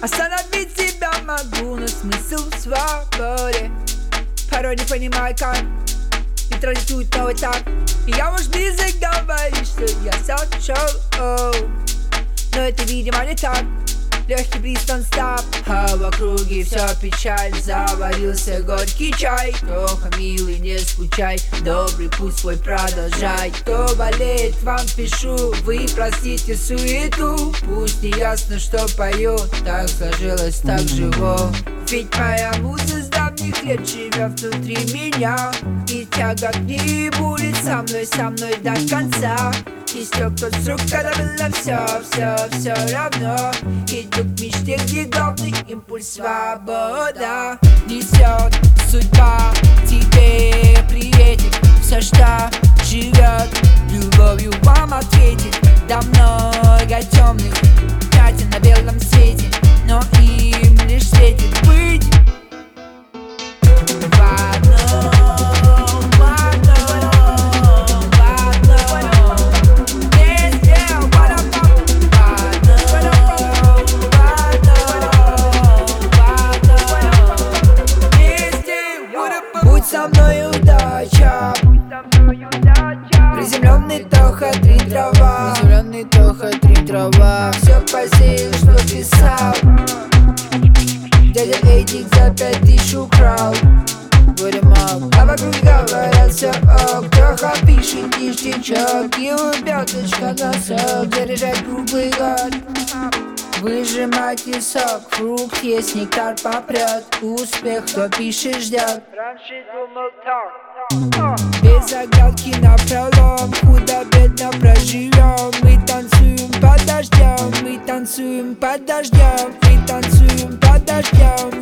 Остановить себя могу, но смысл в свободе. Порой не понимаю как, и традицирует новый так. И я, может, язык говорит, что я сошел, но это, видимо, не так. Легкий бриз нон-стоп, а в округе все печаль. Заварился горький чай. Тоха, милый, не скучай, добрый путь свой продолжай. Кто болеет, вам пишу, вы простите суету. Пусть не ясно, что пою, так сложилось, так живу. Ведь моя муза с давних лет живет внутри меня, и тяга к ней будет со мной до конца. Истек тот срок, когда было все равно. Иду к мечте, где главный импульс свобода. Несет судьба, тебе приедет все, что живет, любовью вам ответит. Да много темных пятен на белом свете, но им лишь светит быть в одном. Будь со мной удача, приземленный Тоха, три трава. Приземленный Тоха, три трава. Все посеял, что писал. Дядя Эдик за 5000 украл. А вокруг говорят все ок. Тоха пишет ништячок, его пяточка носок. Заряжать круглый год, выжимайте сок. Фрукт есть, нектар попрет. Успех, кто пишет, ждет. Раньше думал так, без оглядки на пролом, худо-бедно проживем. Мы танцуем под дождем, мы танцуем под дождем, мы танцуем под дождем.